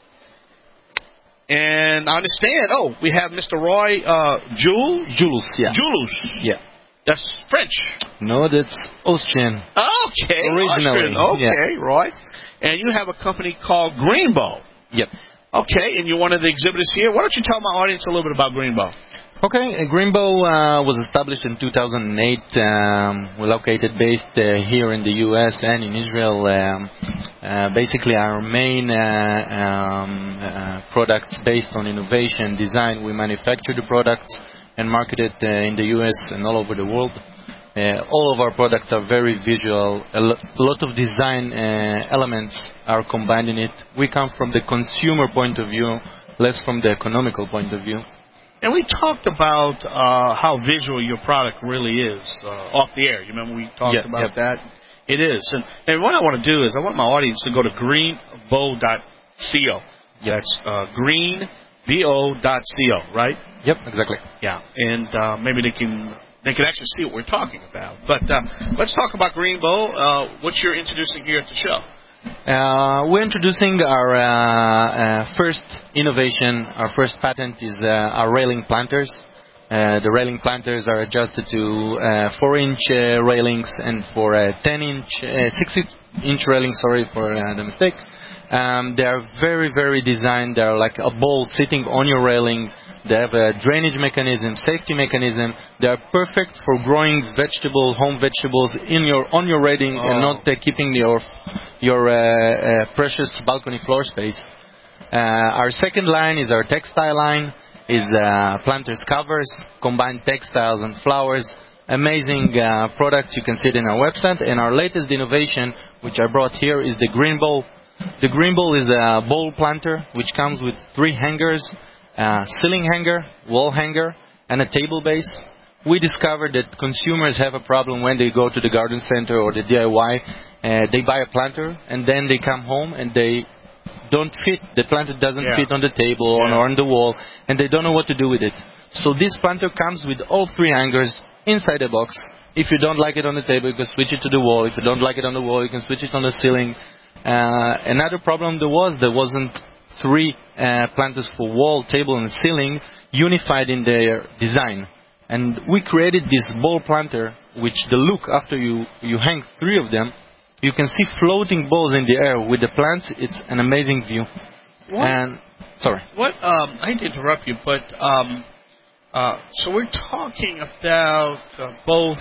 Speaker 5: And I understand, we have Mr. Roy
Speaker 3: Jules, yeah.
Speaker 5: Jules.
Speaker 3: Yeah.
Speaker 5: That's French.
Speaker 3: No, that's Austrian.
Speaker 5: Okay.
Speaker 3: Originally.
Speaker 5: Okay,
Speaker 3: yeah.
Speaker 5: Roy. And you have a company called Greenbow.
Speaker 3: Yep.
Speaker 5: Okay, and you're one of the exhibitors here. Why don't you tell my audience a little bit about Greenbow?
Speaker 3: Okay, Greenbow was established in 2008. We're located based here in the U.S. and in Israel. Basically, our main products based on innovation, design. We manufacture the products and market it in the U.S. and all over the world. All of our products are very visual. A lot of design elements are combined in it. We come from the consumer point of view, less from the economical point of view.
Speaker 5: And we talked about how visual your product really is off the air. You remember we talked about that? It is. And what I want to do is I want my audience to go to greenbow.co. That's greenbow.co, right?
Speaker 3: Yep, exactly.
Speaker 5: Yeah, and maybe they can actually see what we're talking about. But let's talk about Greenbow. What you're introducing here at the show.
Speaker 3: We're introducing our first innovation. Our first patent is our railing planters. The railing planters are adjusted to 4-inch railings and for 6-inch railings. Sorry for the mistake. They are very, very designed. They are like a ball sitting on your railing. They have a drainage mechanism, safety mechanism. They are perfect for growing home vegetables on your railing and not keeping your precious balcony floor space. Our second line is our textile line. Is planters covers, combined textiles and flowers. Amazing products. You can see it in our website. And our latest innovation, which I brought here, is the Greenbow. The Greenbow is a bowl planter which comes with 3 hangers. Ceiling hanger, wall hanger, and a table base. We discovered that consumers have a problem when they go to the garden center or the DIY. They buy a planter and then they come home and they don't fit. The planter doesn't fit on the table or on the wall, and they don't know what to do with it. So this planter comes with all 3 hangers inside the box. If you don't like it on the table, you can switch it to the wall. If you don't like it on the wall, you can switch it on the ceiling. Another problem there wasn't 3 planters for wall, table, and ceiling unified in their design. And we created this ball planter, which the look after you hang 3 of them, you can see floating balls in the air with the plants. It's an amazing view. Sorry.
Speaker 5: I hate to interrupt you, but so we're talking about both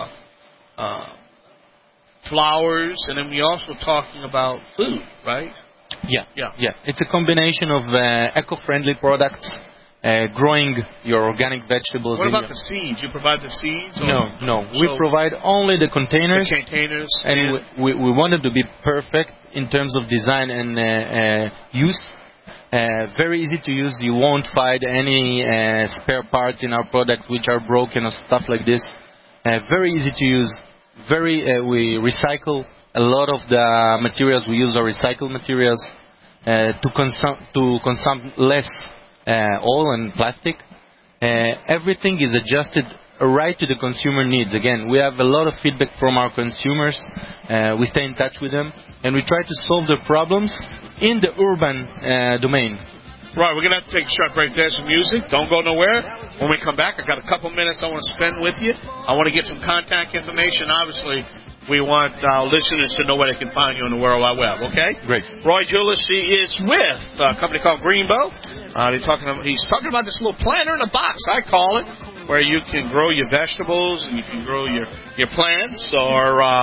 Speaker 5: flowers, and then we're also talking about food, right?
Speaker 3: Yeah. It's a combination of eco-friendly products, growing your organic vegetables.
Speaker 5: What about the seeds? You provide the seeds?
Speaker 3: No. We provide only the containers. And we want them to be perfect in terms of design and use. Very easy to use. You won't find any spare parts in our products which are broken or stuff like this. Very easy to use. We recycle. A lot of the materials we use are recycled materials to consume less oil and plastic. Everything is adjusted right to the consumer needs. Again, we have a lot of feedback from our consumers. We stay in touch with them, and we try to solve their problems in the urban domain.
Speaker 5: Right, we're going to have to take a short break. There's some music. Don't go nowhere. When we come back, I've got a couple minutes I want to spend with you. I want to get some contact information. Obviously, we want our listeners to know where they can find you on the World Wide Web, okay?
Speaker 3: Great.
Speaker 5: Roy Jules, he is with a company called Greenbow. He's talking about this little planter in a box, I call it, where you can grow your vegetables and you can grow your plants or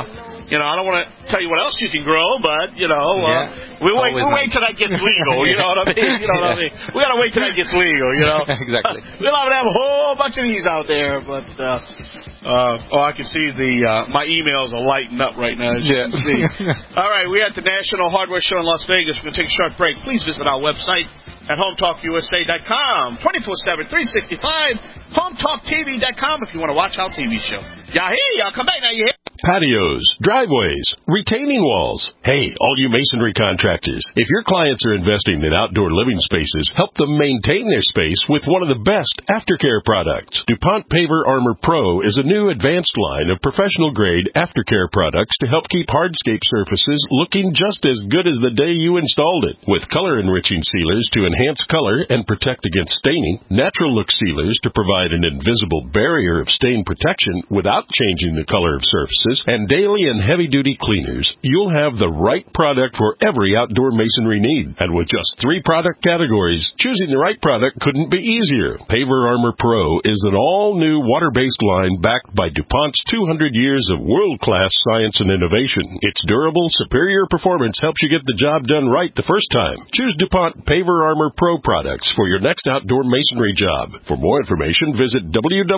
Speaker 5: You know, I don't want to tell you what else you can grow, but, you know, we'll wait till that gets legal, you know what I mean? You know what I mean? We got to wait till that gets legal, you know?
Speaker 3: Exactly.
Speaker 5: We'll have a whole bunch of these out there, but, I can see my emails are lighting up right now, as you can see. All right, we're at the National Hardware Show in Las Vegas. We're going to take a short break. Please visit our website at HometalkUSA.com, 24/7, 365, HometalkTV.com if you want to watch our TV show. Y'all hear? Y'all come back now. You hear?
Speaker 6: Patios, driveways, retaining walls. Hey, all you masonry contractors, if your clients are investing in outdoor living spaces, help them maintain their space with one of the best aftercare products. DuPont Paver Armor Pro is a new advanced line of professional-grade aftercare products to help keep hardscape surfaces looking just as good as the day you installed it. With color-enriching sealers to enhance color and protect against staining, natural look sealers to provide an invisible barrier of stain protection without changing the color of surfaces, and daily and heavy-duty cleaners, you'll have the right product for every outdoor masonry need. And with just 3 product categories, choosing the right product couldn't be easier. Paver Armor Pro is an all-new water-based line backed by DuPont's 200 years of world-class science and innovation. Its durable, superior performance helps you get the job done right the first time. Choose DuPont Paver Armor Pro products for your next outdoor masonry job. For more information, visit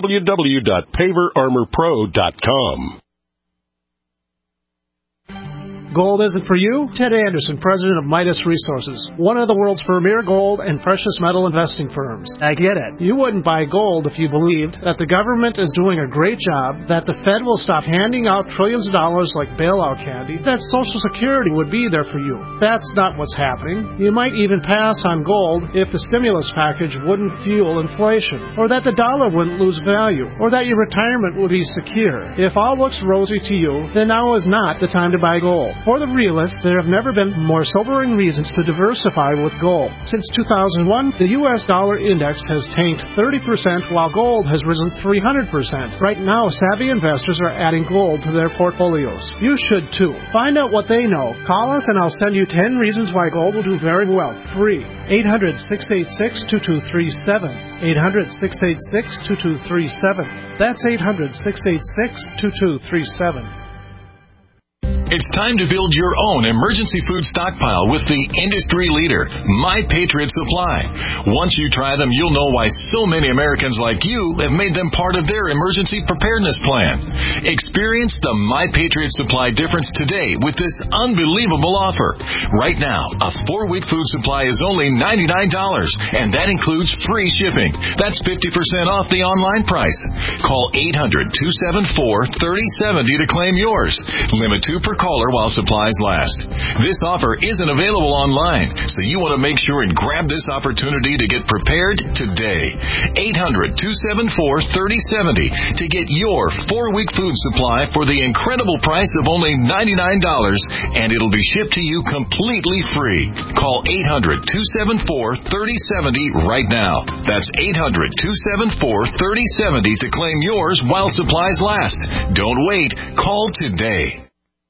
Speaker 6: www.paverarmorpro.com.
Speaker 7: Gold isn't for you? Ted Anderson, president of Midas Resources, one of the world's premier gold and precious metal investing firms. I get it. You wouldn't buy gold if you believed that the government is doing a great job, that the Fed will stop handing out trillions of dollars like bailout candy, that Social Security would be there for you. That's not what's happening. You might even pass on gold if the stimulus package wouldn't fuel inflation, or that the dollar wouldn't lose value, or that your retirement would be secure. If all looks rosy to you, then now is not the time to buy gold. For the realists, there have never been more sobering reasons to diversify with gold. Since 2001, the U.S. dollar index has tanked 30%, while gold has risen 300%. Right now, savvy investors are adding gold to their portfolios. You should too. Find out what they know. Call us and I'll send you 10 reasons why gold will do very well. Free. 800-686-2237. 800-686-2237. That's 800-686-2237.
Speaker 16: It's time to build your own emergency food stockpile with the industry leader, My Patriot Supply. Once you try them, you'll know why so many Americans like you have made them part of their emergency preparedness plan. Experience the My Patriot Supply difference today with this unbelievable offer. Right now, a 4-week food supply is only $99, and that includes free shipping. That's 50% off the online price. Call 800-274-3070 to claim yours. Limit 2 per caller while supplies last. This offer isn't available online, so you want to make sure and grab this opportunity to get prepared today. 800-274-3070 to get your 4-week food supply for the incredible price of only $99, and it'll be shipped to you completely free. Call 800-274-3070 right now. That's 800-274-3070 to claim yours while supplies last. Don't wait. Call today.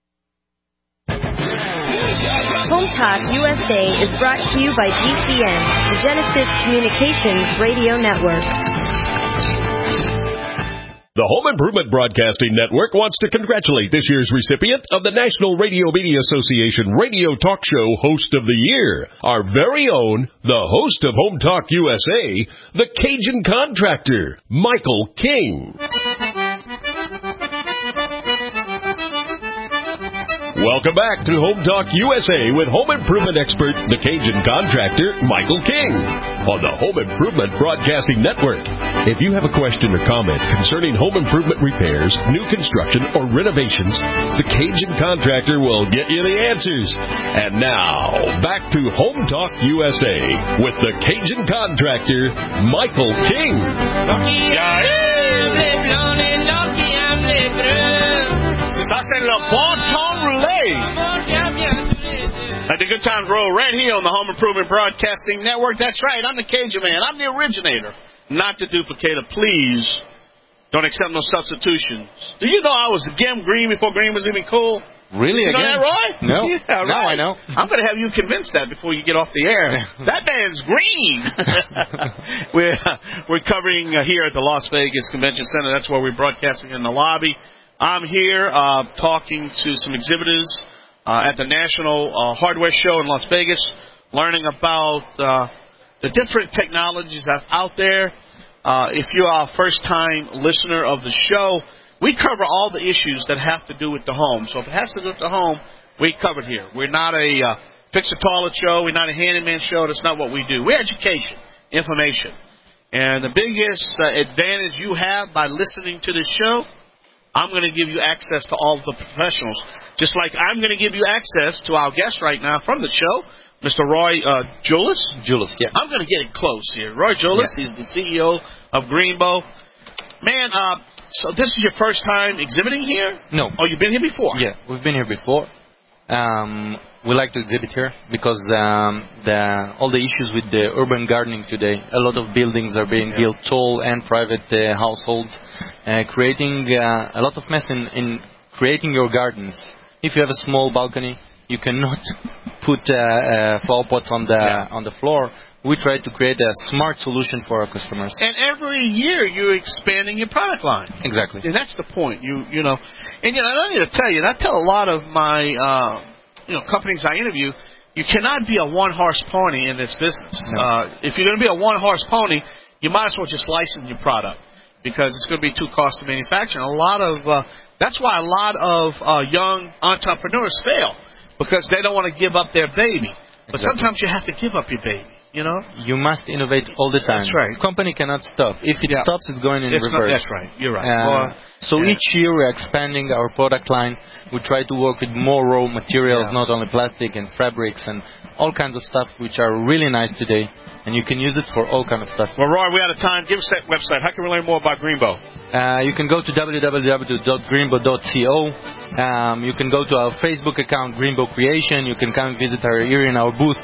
Speaker 11: Home Talk USA is brought to you by GCN, the Genesis Communications Radio Network.
Speaker 6: The Home Improvement Broadcasting Network wants to congratulate this year's recipient of the National Radio Media Association Radio Talk Show Host of the Year, our very own, the host of Home Talk USA, the Cajun Contractor, Michael King. Welcome back to Home Talk USA with home improvement expert, the Cajun Contractor, Michael King, on the Home Improvement Broadcasting Network. If you have a question or comment concerning home improvement repairs, new construction, or renovations, the Cajun Contractor will get you the answers. And now, back to Home Talk USA with the Cajun Contractor, Michael King.
Speaker 5: Ça, c'est le bon temps roulé. Let the good times roll right here on the Home Improvement Broadcasting Network. That's right. I'm the Cajun Man. I'm the originator, not the duplicator. Please don't accept no substitutions. Do you know I was again green before green was even cool?
Speaker 3: Really?
Speaker 5: You know
Speaker 3: again?
Speaker 5: that, Roy?
Speaker 3: No.
Speaker 5: Yeah, right.
Speaker 3: Now I know.
Speaker 5: I'm going to have you convinced that before you get off the air. That man's green. We're covering here at the Las Vegas Convention Center. That's where we're broadcasting in the lobby. I'm here talking to some exhibitors at the National Hardware Show in Las Vegas, learning about the different technologies that's out there. If you're our first-time listener of the show, we cover all the issues that have to do with the home. So if it has to do with the home, we cover it here. We're not a fix-a-toilet show. We're not a handyman show. That's not what we do. We're education, information. And the biggest advantage you have by listening to this show, I'm going to give you access to all of the professionals. Just like I'm going to give you access to our guest right now from the show, Mr. Roy Julius.
Speaker 3: Julius, yeah.
Speaker 5: I'm going to get it close here. Roy Julius,
Speaker 3: yeah.
Speaker 5: He's the CEO of Greenbow. Man, so this is your first time exhibiting here?
Speaker 3: No.
Speaker 5: Oh, you've been here before?
Speaker 3: Yeah, we've been here before. We like to exhibit here because all the issues with the urban gardening today, a lot of buildings are being built, tall and private households, creating a lot of mess in creating your gardens. If you have a small balcony, you cannot put flower pots on the floor. We try to create a smart solution for our customers.
Speaker 5: And every year you're expanding your product line.
Speaker 3: Exactly.
Speaker 5: And that's the point. You know, and I don't need to tell you, and I tell a lot of my companies I interview, you cannot be a one-horse pony in this business.
Speaker 3: No.
Speaker 5: If you're going to be a one-horse pony, you might as well just license your product because it's going to be too costly to manufacture. And that's why a lot of young entrepreneurs fail because they don't want to give up their baby. But sometimes you have to give up your baby. You know,
Speaker 3: you must innovate all the time.
Speaker 5: That's right.
Speaker 3: Company cannot stop. If it stops, it's going in reverse.
Speaker 5: That's right. You're right.
Speaker 3: Each year we're expanding our product line. We try to work with more raw materials, not only plastic and fabrics and all kinds of stuff which are really nice today. And you can use it for all kinds of stuff.
Speaker 5: Well, Roy, we're out of time. Give us that website. How can we learn more about Greenbow?
Speaker 3: You can go to www.greenbow.co. You can go to our Facebook account, Greenbow Creation. You can come visit our here in our booth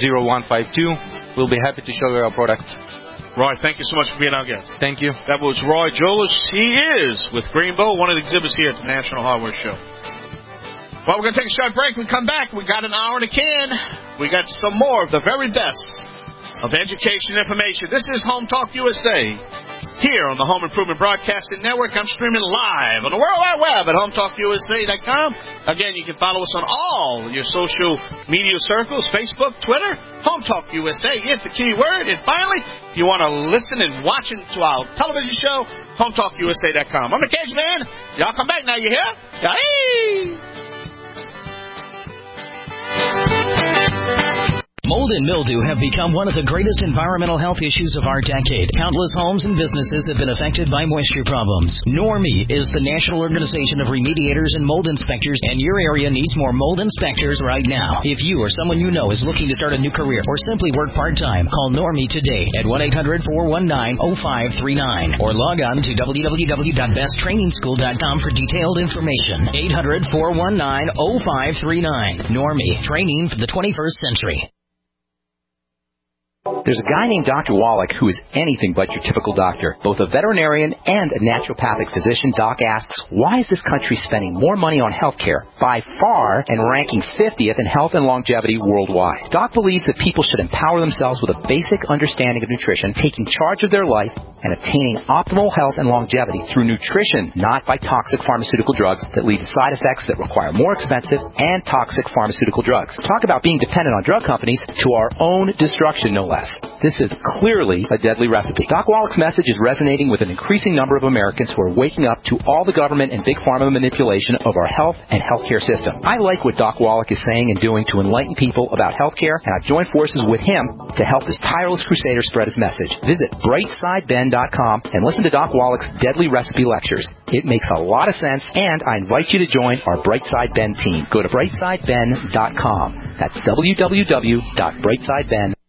Speaker 3: 20152. We'll be happy to show you our products.
Speaker 5: Roy, thank you so much for being our guest.
Speaker 3: Thank you.
Speaker 5: That was Roy Julius. He is with Greenbow, one of the exhibits here at the National Hardware Show. Well, we're going to take a short break. When we come back, we got an hour in a can. We got some more of the very best of education information. This is Home Talk USA. Here on the Home Improvement Broadcasting Network, I'm streaming live on the World Wide Web at HomeTalkUSA.com. Again, you can follow us on all your social media circles, Facebook, Twitter. Home Talk USA is the key word. And finally, if you want to listen and watch into our television show, HomeTalkUSA.com. I'm the Cage Man. Y'all come back now, you hear? Hey!
Speaker 8: Mold and mildew have become one of the greatest environmental health issues of our decade. Countless homes and businesses have been affected by moisture problems. NORMI is the National Organization of Remediators and Mold Inspectors, and your area needs more mold inspectors right now. If you or someone you know is looking to start a new career or simply work part-time, call NORMI today at 1-800-419-0539 or log on to www.besttrainingschool.com for detailed information. 800-419-0539. NORMI, training for the 21st century.
Speaker 9: There's a guy named Dr. Wallach who is anything but your typical doctor. Both a veterinarian and a naturopathic physician, Doc asks, why is this country spending more money on health care by far and ranking 50th in health and longevity worldwide? Doc believes that people should empower themselves with a basic understanding of nutrition, taking charge of their life, and attaining optimal health and longevity through nutrition, not by toxic pharmaceutical drugs that lead to side effects that require more expensive and toxic pharmaceutical drugs. Talk about being dependent on drug companies to our own destruction, no less. This is clearly a deadly recipe. Doc Wallach's message is resonating with an increasing number of Americans who are waking up to all the government and big pharma manipulation of our health and healthcare system. I like what Doc Wallach is saying and doing to enlighten people about healthcare, and I've joined forces with him to help this tireless crusader spread his message. Visit brightsideben.com and listen to Doc Wallach's deadly recipe lectures. It makes a lot of sense, and I invite you to join our Brightside Ben team. Go to brightsideben.com. That's www.brightsideben.com.